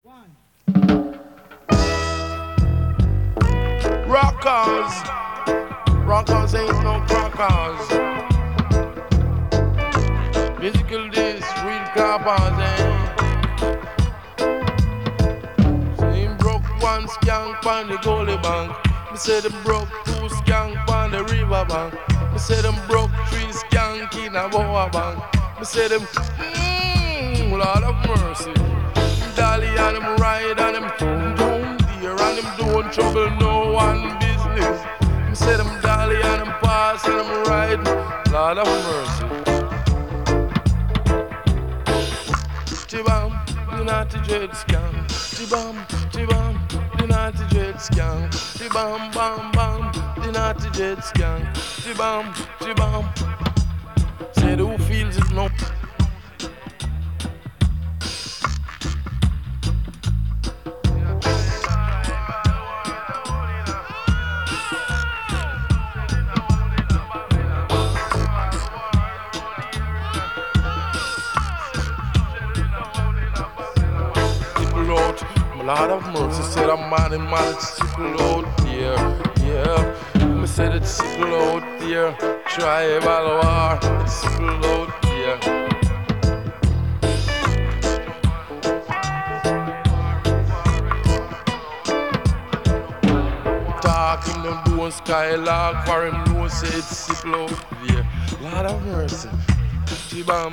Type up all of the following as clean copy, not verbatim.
Rockers, rockers ain't no crackers. Musical this, real clappers, Same broke one skank on the goalie bank. Me say them broke two skank on the river bank. Me say them broke three skank in a boa bank. Me say them, Lord of mercy. Dolly and them ride and them down there and them don't trouble no one business. Me say them dolly and them pass and them ride, Lord of mercy. Chibam, the naughty dread scam. Chibam, the naughty dread scam. Chibam, bam, bam, the naughty dread scam. Chibam, say who feels it no. Lord of mercy, said I'm mad and mad, it's sickle out there, yeah. Me said it's sickle out there, tribal war, it's sickle out there. Talking them doing skylark, for him know say it's sickle out there. Lord of mercy. Chibam,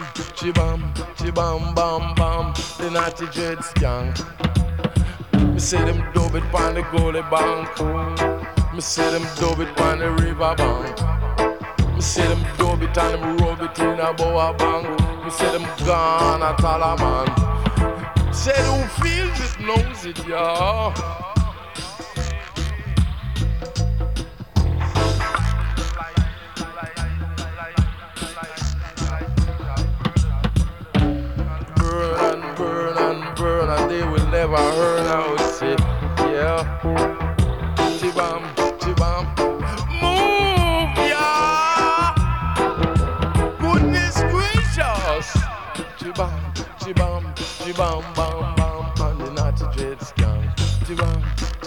bam, bam, the naughty dread skank. Me say them dub it on the goalie bank. Me say them dub it on the river bank. Me say them dub it and them rub it in a boa bank. Me say them gone at all a man. Say who feels it knows it, yeah. Burn and they will never earn out it, yeah. Chibam, move, yeah. Goodness gracious. Chibam, bam, bam, and the naughty dread scam. Chibam,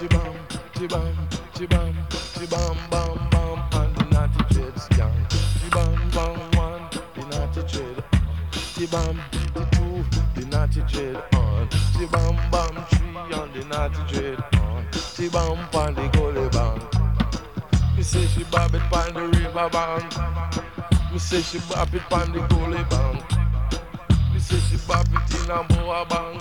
bam, bam, and the naughty dread scam. Chibam, bam, one, the naughty dread. Chibam, the two, the naughty dread on. Chibam, bam, tree on the naughty dread on. Chibam, pan the goalie bank. Me say she bob it pan the river bank. Me say she bob it pan the goalie bank. Me say she bob it in a boa bank.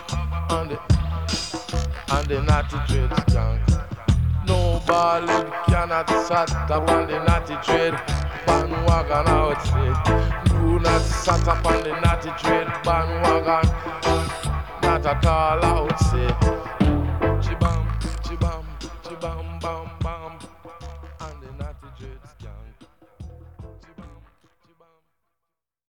And the naughty dread skank. Nobody cannot sat up on the naughty dread bandwagon outside. Do not sat up on the naughty dread bandwagon. Not at all outside. Chibam,